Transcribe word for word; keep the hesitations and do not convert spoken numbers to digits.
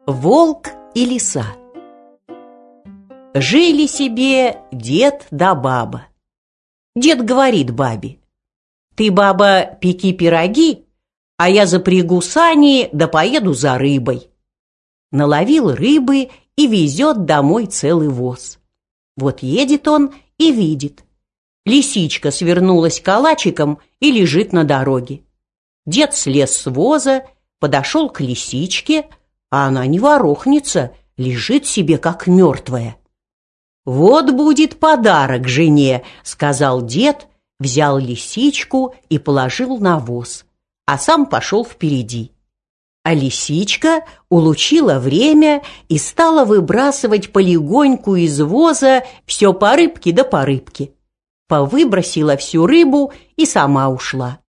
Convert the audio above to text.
Волк и лиса. Жили себе дед да баба. Дед говорит бабе: «Ты, баба, пеки пироги, а я запрягу сани да поеду за рыбой». Наловил рыбы и везет домой целый воз. Вот едет он и видит: лисичка свернулась калачиком и лежит на дороге. Дед слез с воза, подошел к лисичке, а она не ворохнется, лежит себе как мертвая. «Вот будет подарок жене», — сказал дед, взял лисичку и положил на воз, а сам пошел впереди. А лисичка улучила время и стала выбрасывать полегоньку из воза все по рыбке да по рыбке. Повыбросила всю рыбу и сама ушла.